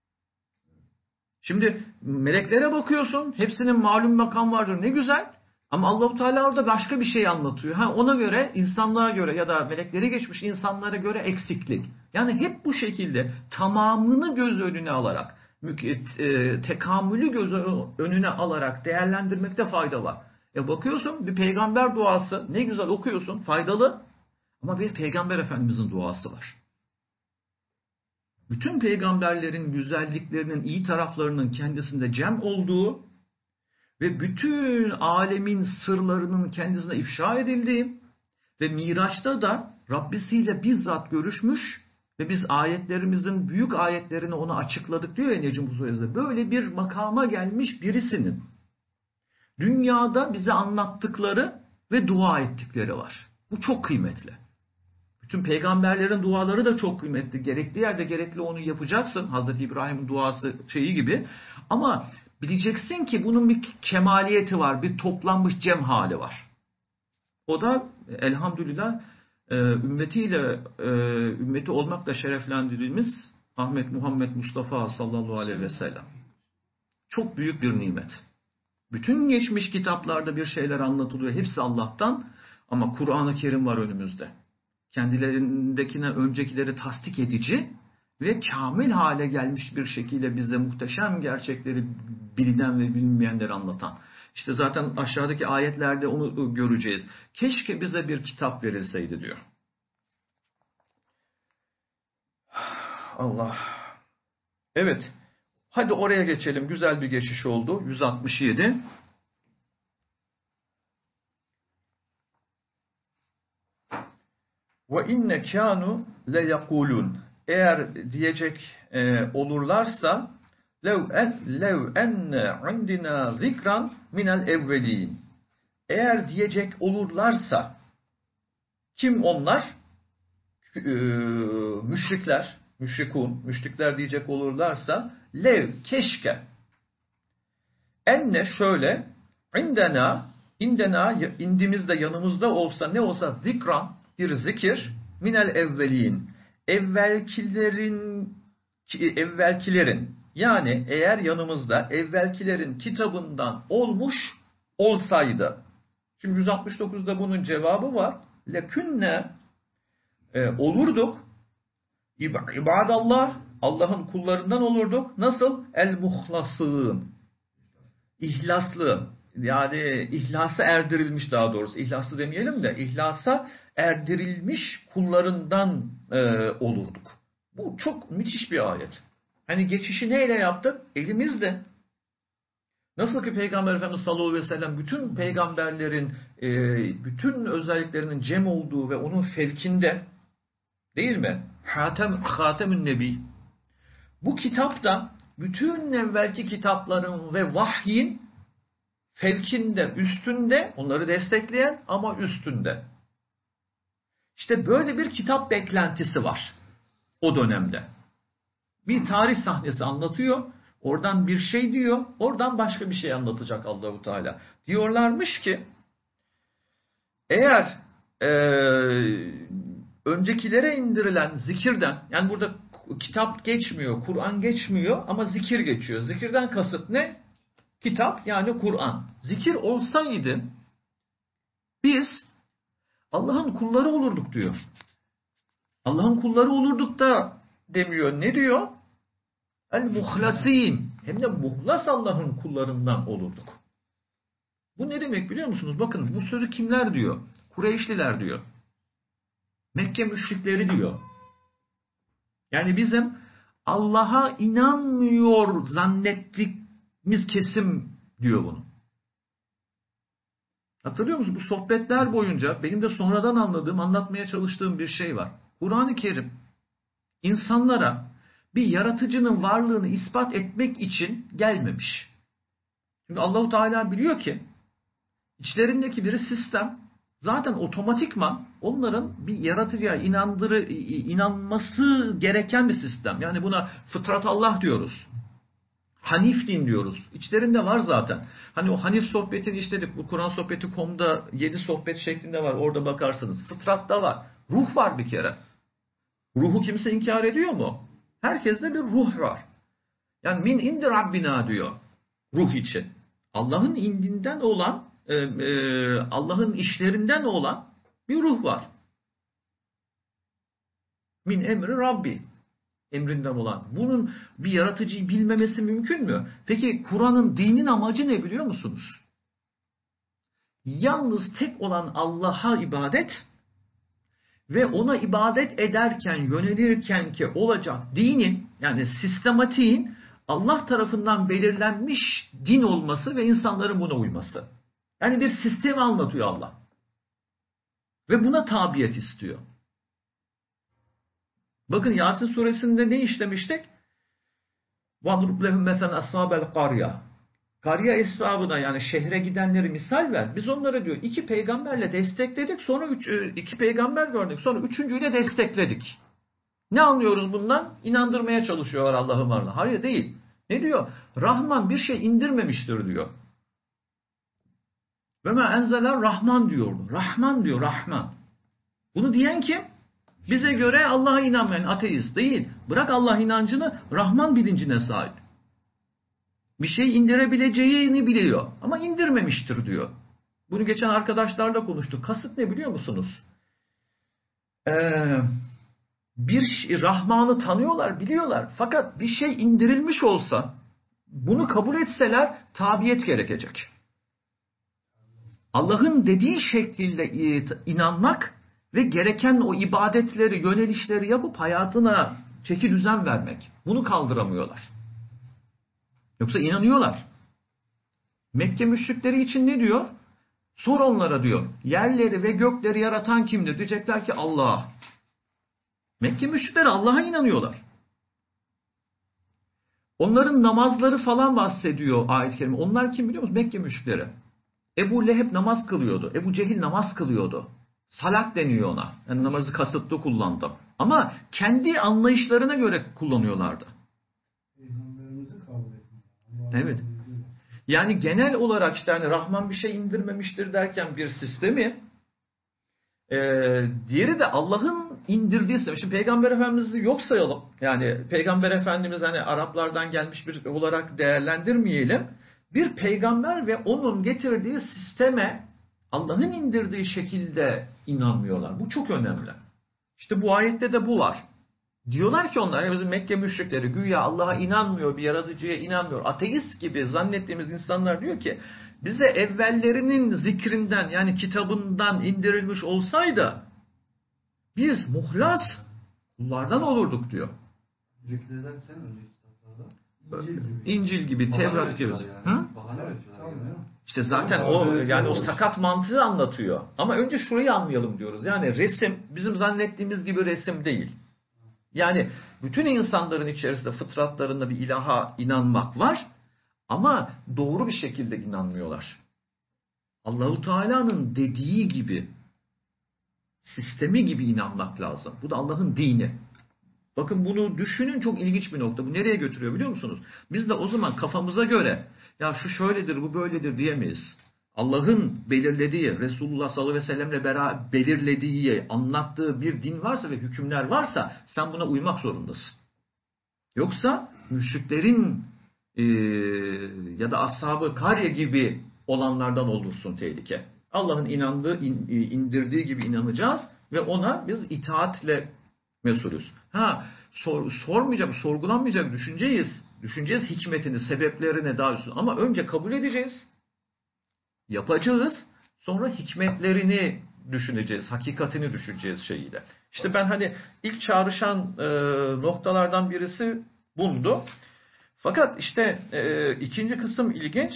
Şimdi meleklere bakıyorsun, hepsinin malum makam vardır, ne güzel. Ama Allah-u Teala orada başka bir şey anlatıyor. Ona göre, insanlığa göre ya da melekleri geçmiş insanlara göre eksiklik. Yani hep bu şekilde tamamını göz önüne alarak, tekamülü göz önüne alarak değerlendirmekte fayda var. Bakıyorsun bir peygamber duası, ne güzel okuyorsun, faydalı, ama bir peygamber efendimizin duası var. Bütün peygamberlerin güzelliklerinin, iyi taraflarının kendisinde cem olduğu ve bütün alemin sırlarının kendisine ifşa edildiği ve Miraç'ta da Rabbisiyle bizzat görüşmüş ve biz ayetlerimizin büyük ayetlerini ona açıkladık diyor ya Necm Suresinde. Böyle bir makama gelmiş birisinin dünyada bize anlattıkları ve dua ettikleri var. Bu çok kıymetli. Bütün peygamberlerin duaları da çok kıymetli. Gerekli yerde gerekli onu yapacaksın. Hazreti İbrahim'in duası şeyi gibi. Ama bileceksin ki bunun bir kemaliyeti var. Bir toplanmış cem hali var. O da elhamdülillah ümmeti olmakla şereflendirilmiş Ahmet Muhammed Mustafa sallallahu aleyhi ve sellem. Çok büyük bir nimet. Bütün geçmiş kitaplarda bir şeyler anlatılıyor. Hepsi Allah'tan. Ama Kur'an-ı Kerim var önümüzde. Kendilerindekine öncekileri tasdik edici ve kamil hale gelmiş bir şekilde bize muhteşem gerçekleri bilinen ve bilinmeyenleri anlatan. İşte zaten aşağıdaki ayetlerde onu göreceğiz. Keşke bize bir kitap verilseydi diyor. Allah. Evet. Hadi oraya geçelim. Güzel bir geçiş oldu. 167. Ve inne kanu le yakulun. Eğer diyecek olurlarsa lev enne indina zikran minel evvelin. Eğer diyecek olurlarsa, kim onlar? Müşrikler, müşrikler diyecek olurlarsa lev, keşke. Enne şöyle, indena indimizde, yanımızda olsa, ne olsa zikran, bir zikir, minel evvelin, evvelkilerin, yani eğer yanımızda evvelkilerin kitabından olmuş olsaydı. Şimdi 169'da bunun cevabı var. Lekünne, olurduk, ibadallah, Allah'ın kullarından olurduk. Nasıl? El muhlasın, İhlaslı. yani ihlasa erdirilmiş, daha doğrusu ihlası demeyelim de ihlasa erdirilmiş kullarından olurduk. Bu çok müthiş bir ayet. Hani geçişi neyle yaptık? Elimizde. Nasıl ki Peygamber Efendimiz sallallahu aleyhi ve sellem bütün peygamberlerin bütün özelliklerinin cem olduğu ve onun felkinde, değil mi? Hatemün Nebi. Bu kitapta bütün evvelki kitapların ve vahyin felkinde, üstünde, onları destekleyen ama üstünde. İşte böyle bir kitap beklentisi var o dönemde. Bir tarih sahnesi anlatıyor, oradan bir şey diyor, oradan başka bir şey anlatacak Allahu Teala. Diyorlarmış ki eğer öncekilere indirilen zikirden, yani burada kitap geçmiyor, Kur'an geçmiyor ama zikir geçiyor. Zikirden kasıt ne? Kitap, yani Kur'an. Zikir olsaydı biz Allah'ın kulları olurduk diyor. Allah'ın kulları olurduk da demiyor. Ne diyor? El-muhlasin. Hem de muhlas Allah'ın kullarından olurduk. Bu ne demek biliyor musunuz? Bakın bu sözü kimler diyor? Kureyşliler diyor. Mekke müşrikleri diyor. Yani bizim Allah'a inanmıyor zannettiğimiz kesim diyor bunu. Hatırlıyor musunuz? Bu sohbetler boyunca benim de sonradan anladığım, anlatmaya çalıştığım bir şey var. Kur'an-ı Kerim insanlara bir yaratıcının varlığını ispat etmek için gelmemiş. Çünkü Allahu Teala biliyor ki içlerindeki bir sistem zaten otomatikman onların bir yaratıcıya inanması gereken bir sistem. Yani buna fıtrat Allah diyoruz. Hanif din diyoruz. İçlerinde var zaten. Hani o Hanif sohbetini işledik. Bu Kur'an sohbeti.com'da 7 sohbet şeklinde var. Orada bakarsınız. Fıtratta var. Ruh var bir kere. Ruhu kimse inkar ediyor mu? Herkeste bir ruh var. Yani min indi Rabbina diyor. Ruh için. Allah'ın indinden olan, Allah'ın işlerinden olan bir ruh var. Min emri Rabbi. Emrinden olan. Bunun bir yaratıcıyı bilmemesi mümkün mü? Peki Kur'an'ın, dinin amacı ne biliyor musunuz? Yalnız tek olan Allah'a ibadet ve ona ibadet ederken, yönelirken ki olacak dinin, yani sistematiğin Allah tarafından belirlenmiş din olması ve insanların buna uyması. Yani bir sistemi anlatıyor Allah. Ve buna tabiyet istiyor. Bakın Yasin suresinde ne işlemiştik? وَضْرُبْ لَهُمْ مَثَلًا أَصْحَابَ الْقَرْيَةِ Karya eshabına, yani şehre gidenleri misal ver. Biz onları diyor 2 peygamberle destekledik. Sonra 2 peygamber gördük. Sonra 3.'üyle destekledik. Ne anlıyoruz bundan? İnandırmaya çalışıyorlar Allah'ın varlığı. Hayır, değil. Ne diyor? Rahman bir şey indirmemiştir diyor. Ve ma enzeler Rahman diyordu. Rahman diyor, Rahman. Bunu diyen kim? Bize göre Allah'a inanmayan ateist değil. Bırak Allah inancını, Rahman bilincine sahip. Bir şey indirebileceğini biliyor. Ama indirmemiştir diyor. Bunu geçen arkadaşlarla konuştuk. Kasıt ne biliyor musunuz? Rahman'ı tanıyorlar, biliyorlar. Fakat bir şey indirilmiş olsa, bunu kabul etseler tabiyet gerekecek. Allah'ın dediği şekliyle inanmak ve gereken o ibadetleri, yönelişleri yapıp hayatına çeki düzen vermek. Bunu kaldıramıyorlar. Yoksa inanıyorlar. Mekke müşrikleri için ne diyor? Sor onlara diyor. Yerleri ve gökleri yaratan kimdir? Diyecekler ki Allah. Mekke müşrikleri Allah'a inanıyorlar. Onların namazları falan bahsediyor ayet-i kerime. Onlar kim biliyor musun? Mekke müşrikleri. Ebu Leheb namaz kılıyordu. Ebu Cehil namaz kılıyordu. Salat deniyor ona. Yani namazı kasıtlı kullandım. Ama kendi anlayışlarına göre kullanıyorlardı. Evet. Yani genel olarak işte hani Rahman bir şey indirmemiştir derken bir sistemi, diğeri de Allah'ın indirdiği sistemi. Şimdi Peygamber Efendimiz'i yok sayalım. Yani Peygamber Efendimiz hani Araplardan gelmiş bir olarak değerlendirmeyelim. Bir peygamber ve onun getirdiği sisteme Allah'ın indirdiği şekilde inanmıyorlar. Bu çok önemli. İşte bu ayette de bu var. Diyorlar ki onlar, yani bizim Mekke müşrikleri güya Allah'a inanmıyor, bir yaratıcıya inanmıyor. Ateist gibi zannettiğimiz insanlar diyor ki bize evvellerinin zikrinden yani kitabından indirilmiş olsaydı biz muhlas kullardan olurduk diyor. Öncekilerde sen önceki kitaplarda İncil gibi, Tevrat gibi. Yani. Bahane üretiyorlar. Yani. İşte zaten o yani o sakat mantığı anlatıyor. Ama önce şurayı anlayalım diyoruz. Yani resim bizim zannettiğimiz gibi resim değil. Yani bütün insanların içerisinde fıtratlarında bir ilaha inanmak var ama doğru bir şekilde inanmıyorlar. Allahu Teala'nın dediği gibi, sistemi gibi inanmak lazım. Bu da Allah'ın dini. Bakın bunu düşünün, çok ilginç bir nokta. Bu nereye götürüyor biliyor musunuz? Biz de o zaman kafamıza göre ya şu şöyledir, bu böyledir diyemeyiz. Allah'ın belirlediği, Resulullah sallallahu aleyhi ve sellemle beraber belirlediği, anlattığı bir din varsa ve hükümler varsa sen buna uymak zorundasın. Yoksa müşriklerin ya da ashab-ı Karye gibi olanlardan olursun tehlike. Allah'ın indirdiği gibi inanacağız ve ona biz itaatle mesulüz. Sormayacak, sorgulanmayacak, düşüneceğiz hikmetini, sebeplerini daha üstün. Ama önce kabul edeceğiz, yapacağız, sonra hikmetlerini düşüneceğiz, hakikatini düşüneceğiz şeyiyle. İşte ben hani ilk çağrışan noktalardan birisi bundu. Fakat işte ikinci kısım ilginç.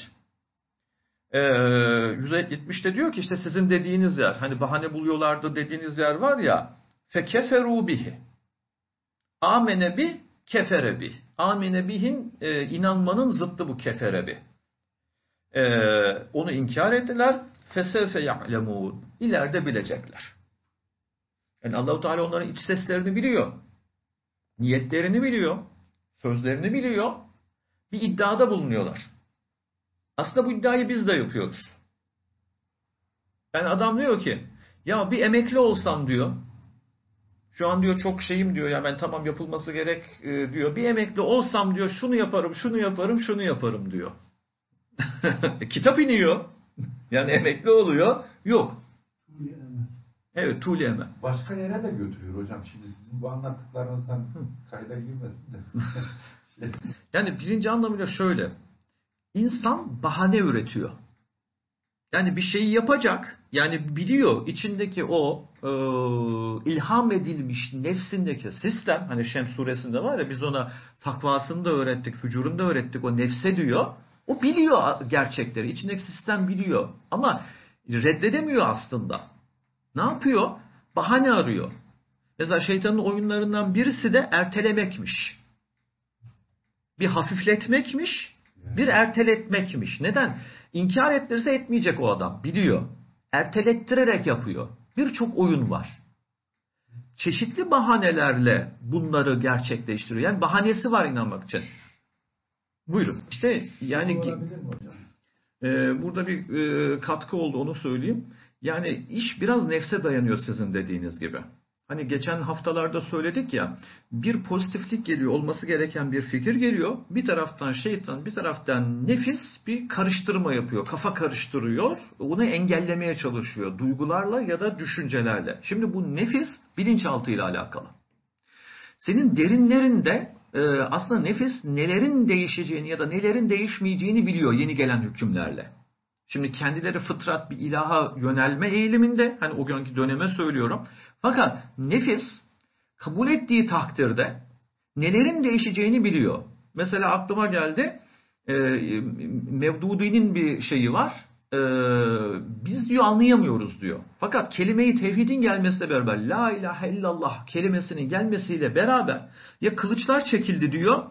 170'te diyor ki işte sizin dediğiniz yer, hani bahane buluyorlardı dediğiniz yer var ya, fekeferu bihi. Amene bi, kefere bi. Amene bihin inanmanın zıttı bu kefere bi. Onu inkar ettiler. Fesevfe ya'lemûn. İleride bilecekler. Yani Allah-u Teala onların iç seslerini biliyor. Niyetlerini biliyor. Sözlerini biliyor. Bir iddiada bulunuyorlar. Aslında bu iddiayı biz de yapıyoruz. Yani adam diyor ki ya bir emekli olsam diyor. Şu an diyor çok şeyim diyor ya ben tamam yapılması gerek diyor. Bir emekli olsam diyor şunu yaparım, şunu yaparım, şunu yaparım diyor. Kitap iniyor. Yani emekli oluyor. Yok. Evet, Tuğli Emel. Başka yere de götürüyor hocam. Şimdi sizin bu anlattıklarınızdan kayda girmesin de. Yani birinci anlamıyla şöyle. İnsan bahane üretiyor. Yani bir şeyi yapacak. Yani biliyor içindeki o ilham edilmiş nefsindeki sistem. Hani Şems suresinde var ya biz ona takvasını da öğrettik, fücurunu da öğrettik. O nefse diyor. O biliyor gerçekleri. İçindeki sistem biliyor. Ama reddedemiyor aslında. Ne yapıyor? Bahane arıyor. Mesela şeytanın oyunlarından birisi de ertelemekmiş. Bir hafifletmekmiş, bir erteletmekmiş. Neden? İnkar ettirse etmeyecek o adam. Biliyor. Ertelettirerek yapıyor. Birçok oyun var. Çeşitli bahanelerle bunları gerçekleştiriyor. Yani bahanesi var inanmak için. Buyurun. İşte yani burada bir katkı oldu onu söyleyeyim. Yani iş biraz nefse dayanıyor sizin dediğiniz gibi. Hani geçen haftalarda söyledik ya bir pozitiflik geliyor, olması gereken bir fikir geliyor. Bir taraftan şeytan, bir taraftan nefis bir karıştırma yapıyor, kafa karıştırıyor. Onu engellemeye çalışıyor duygularla ya da düşüncelerle. Şimdi bu nefis bilinçaltıyla alakalı. Senin derinlerinde aslında nefis nelerin değişeceğini ya da nelerin değişmeyeceğini biliyor yeni gelen hükümlerle. Şimdi kendileri fıtrat bir ilaha yönelme eğiliminde. Hani o günkü döneme söylüyorum. Fakat nefis kabul ettiği takdirde nelerin değişeceğini biliyor. Mesela aklıma geldi. Mevdudi'nin bir şeyi var. Biz diyor anlayamıyoruz diyor. Fakat kelime-i tevhidin gelmesiyle beraber la ilahe illallah kelimesinin gelmesiyle beraber ya kılıçlar çekildi diyor.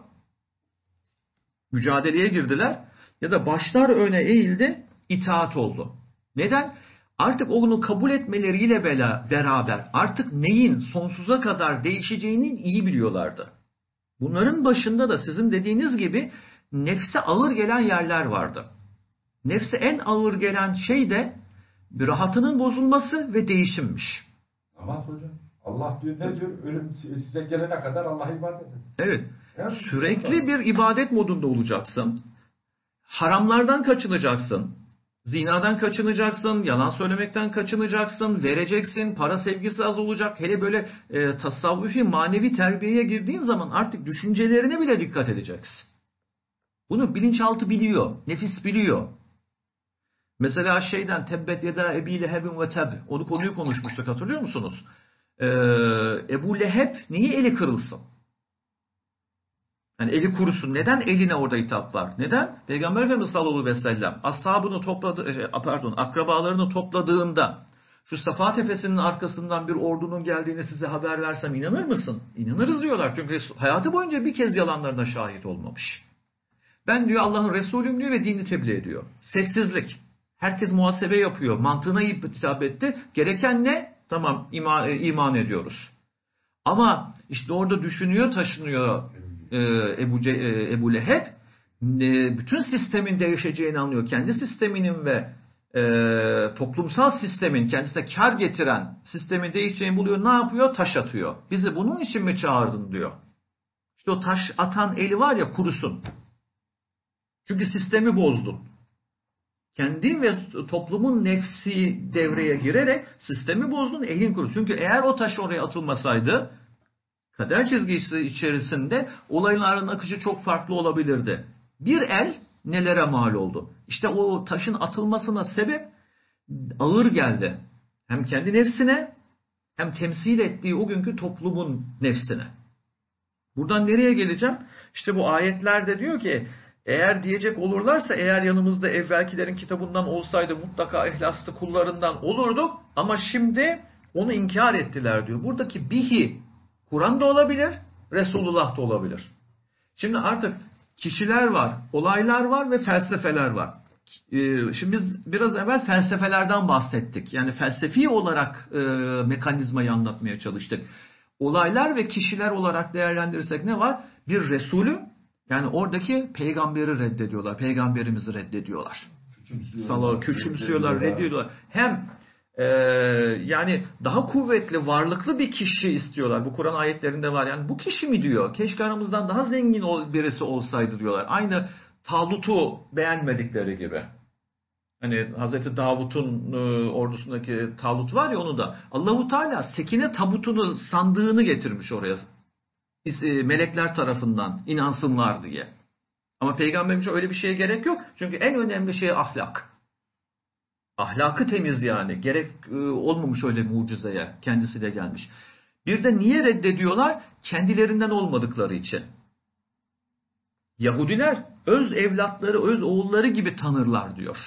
Mücadeleye girdiler. Ya da başlar öne eğildi. İtaat oldu. Neden? Artık onu kabul etmeleriyle beraber artık neyin sonsuza kadar değişeceğini iyi biliyorlardı. Bunların başında da sizin dediğiniz gibi nefse ağır gelen yerler vardı. Nefse en ağır gelen şey de bir rahatının bozulması ve değişimmiş. Ama hocam Allah diyor ne diyor? Ölüm size gelene kadar Allah'a ibadet edin. Evet. Yani sürekli bir ibadet modunda olacaksın. Haramlardan kaçınacaksın. Zinadan kaçınacaksın, yalan söylemekten kaçınacaksın, vereceksin, para sevgisi az olacak. Hele böyle tasavvufi, manevi terbiyeye girdiğin zaman artık düşüncelerine bile dikkat edeceksin. Bunu bilinçaltı biliyor, nefis biliyor. Mesela tebbet yeda Ebi Lehebin ve teb. Onu konuyu konuşmuştuk, hatırlıyor musunuz? Ebu Leheb niye eli kırılsın? Yani eli kurusun. Neden eline orada hitap var? Neden? Peygamber Efendimiz sallallahu aleyhi ve sellem akrabalarını topladığında şu Safa Tepesi'nin arkasından bir ordunun geldiğini size haber versem inanır mısın? İnanırız diyorlar. Çünkü hayatı boyunca bir kez yalanlarına şahit olmamış. Ben diyor Allah'ın Resulüyüm diyor ve dini tebliğ ediyor. Sessizlik. Herkes muhasebe yapıyor. Mantığına hitap etti. Gereken ne? Tamam iman ediyoruz. Ama işte orada düşünüyor, taşınıyor Ebu Leheb. Bütün sistemin değişeceğini anlıyor. Kendi sisteminin ve toplumsal sistemin kendisine kar getiren sistemin değişeceğini buluyor. Ne yapıyor? Taş atıyor. Bizi bunun için mi çağırdın diyor. İşte o taş atan eli var ya kurusun. Çünkü sistemi bozdun. Kendi ve toplumun nefsi devreye girerek sistemi bozdun, elin kurusun. Çünkü eğer o taş oraya atılmasaydı kader çizgisi içerisinde olayların akışı çok farklı olabilirdi. Bir el nelere mal oldu? İşte o taşın atılmasına sebep ağır geldi. Hem kendi nefsine hem temsil ettiği o günkü toplumun nefsine. Buradan nereye geleceğim? İşte bu ayetlerde diyor ki eğer diyecek olurlarsa eğer yanımızda evvelkilerin kitabından olsaydı mutlaka ihlaslı kullarından olurduk ama şimdi onu inkar ettiler diyor. Buradaki bihi Kur'an da olabilir, Resulullah da olabilir. Şimdi artık kişiler var, olaylar var ve felsefeler var. Şimdi biz biraz evvel felsefelerden bahsettik. Yani felsefi olarak mekanizmayı anlatmaya çalıştık. Olaylar ve kişiler olarak değerlendirirsek ne var? Bir Resulü, yani oradaki peygamberi reddediyorlar. Peygamberimizi reddediyorlar. Küçümsüyorlar, reddediyorlar. Hem yani daha kuvvetli, varlıklı bir kişi istiyorlar. Bu Kur'an ayetlerinde var. Yani bu kişi mi diyor? Keşke aramızdan daha zengin birisi olsaydı diyorlar. Aynı Talut'u beğenmedikleri gibi. Hani Hazreti Davut'un ordusundaki Talut var ya onu da. Allahu Teala Sekine tabutunu, sandığını getirmiş oraya. Melekler tarafından inansınlar diye. Ama peygamberimize öyle bir şeye gerek yok. Çünkü en önemli şey ahlak. Ahlakı temiz yani. Gerek olmamış öyle mucizeye. Kendisi de gelmiş. Bir de niye reddediyorlar? Kendilerinden olmadıkları için. Yahudiler öz evlatları, öz oğulları gibi tanırlar diyor.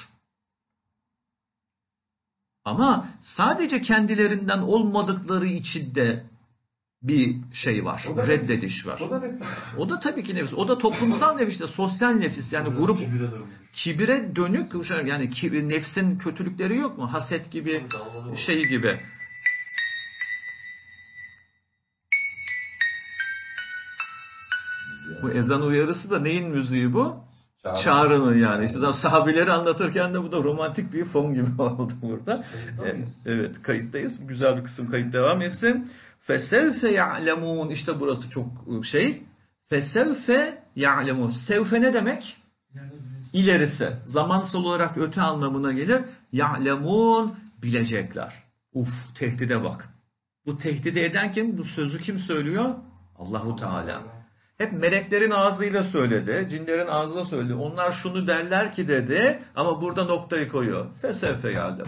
Ama sadece kendilerinden olmadıkları için de bir şey var. Reddediş var. O da tabii ki nefis. O da toplumsal nefis, sosyal nefis. Yani grup kibire dönük yani nefsin kötülükleri yok mu? Haset gibi, şey gibi. Bu ezan uyarısı da neyin müziği bu? Çağrı'nın yani. İşte sahabeleri anlatırken de bu da romantik bir fon gibi oldu burada. Evet, kayıttayız. Güzel bir kısım kayıt devam etsin. Fesevfe ya'lemun. İşte burası çok şey. Fesevfe ya'lemun. Sevfe ne demek? İlerisi. Zamansal olarak öte anlamına gelir. Ya'lemun, bilecekler. Tehdide bak. Bu tehdide eden kim? Bu sözü kim söylüyor? Allahu Teala. Hep meleklerin ağzıyla söyledi, cinlerin ağzıyla söyledi. Onlar şunu derler ki dedi ama burada noktayı koyuyor. Fesevfe ya'lem.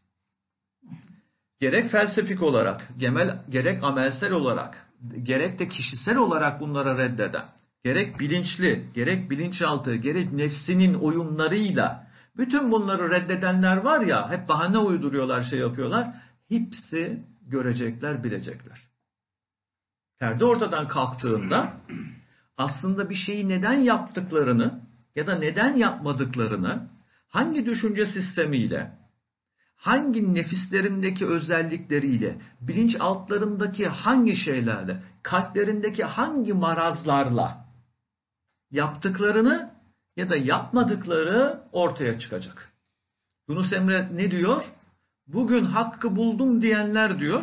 Gerek felsefik olarak, gerek amelsel olarak, gerek de kişisel olarak bunlara reddeden, gerek bilinçli, gerek bilinçaltı, gerek nefsinin oyunlarıyla bütün bunları reddedenler var ya, hep bahane uyduruyorlar, şey yapıyorlar. Hepsi görecekler, bilecekler. Perde ortadan kalktığında aslında bir şeyi neden yaptıklarını ya da neden yapmadıklarını, hangi düşünce sistemiyle, hangi nefislerindeki özellikleriyle, bilinçaltlarındaki hangi şeylerle, kalplerindeki hangi marazlarla yaptıklarını ya da yapmadıkları ortaya çıkacak. Yunus Emre ne diyor? Bugün hakkı buldum diyenler diyor,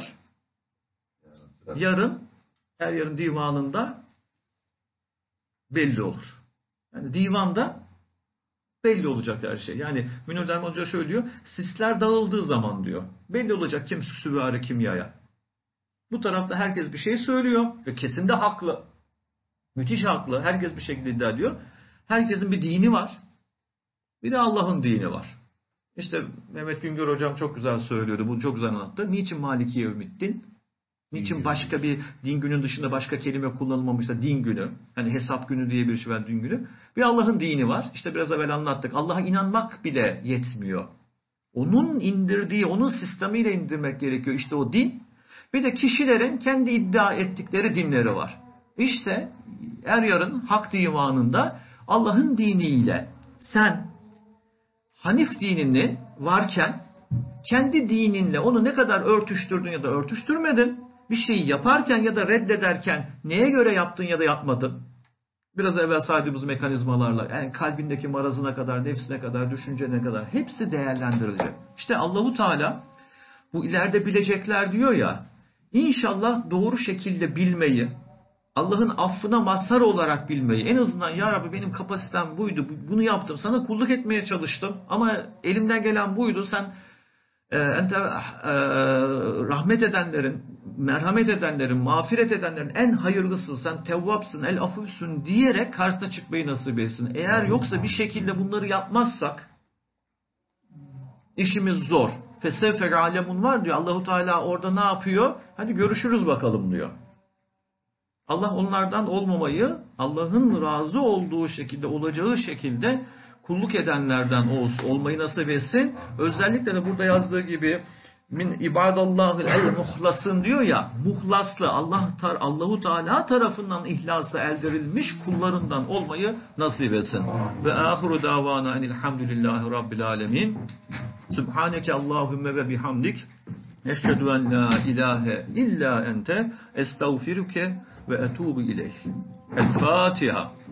her yarın divanında belli olur. Yani divanda Belli olacak her şey. Yani Münir Derman Hoca şöyle diyor. Sisler dağıldığı zaman diyor. Belli olacak kim süvari kim yaya. Bu tarafta herkes bir şey söylüyor. Ve kesin de haklı. Müthiş haklı. Herkes bir şekilde iddia ediyor. Herkesin bir dini var. Bir de Allah'ın dini var. İşte Mehmet Güngör hocam çok güzel söylüyordu. Bunu çok güzel anlattı. Niçin Maliki Yevmiddin? Niçin başka bir din günün dışında başka kelime kullanılmamış da din günü? Hani hesap günü diye bir şey var, din günü. Bir Allah'ın dini var. İşte biraz evvel anlattık. Allah'a inanmak bile yetmiyor. Onun indirdiği, onun sistemiyle indirmek gerekiyor. İşte o din. Bir de kişilerin kendi iddia ettikleri dinleri var. İşte yarın Hak Divanı'nda Allah'ın diniyle sen Hanif dinini varken kendi dininle onu ne kadar örtüştürdün ya da örtüştürmedin, bir şeyi yaparken ya da reddederken neye göre yaptın ya da yapmadın? Biraz evvel saydığımız mekanizmalarla, yani kalbindeki marazına kadar, nefsine kadar, düşüncene kadar hepsi değerlendirilecek. İşte Allahu Teala bu ileride bilecekler diyor ya, İnşallah doğru şekilde bilmeyi, Allah'ın affına mazhar olarak bilmeyi, en azından ya Rabbi benim kapasitem buydu, bunu yaptım, sana kulluk etmeye çalıştım ama elimden gelen buydu, sen rahmet edenlerin, merhamet edenlerin, mağfiret edenlerin en hayırlısın, sen tevvapsın, el afuvsun diyerek karşısına çıkmayı nasip etsin. Eğer yoksa bir şekilde bunları yapmazsak işimiz zor. Fesevfe alemun var diyor. Allahu Teala orada ne yapıyor? Hadi görüşürüz bakalım diyor. Allah onlardan olmamayı, Allah'ın razı olduğu şekilde, olacağı şekilde kulluk edenlerden olmayı nasip etsin. Özellikle de burada yazdığı gibi min ibadallahil el muhlasın diyor ya, muhlaslı Allahu Teala tarafından ihlası eldirilmiş kullarından olmayı nasip etsin. Ve ahiru davana enilhamdülillahi rabbil alemin. Subhaneke Allahümme ve bihamdik. Eşhedü en la ilahe illa ente estağfiruke ve etubu ileyh. El Fatiha.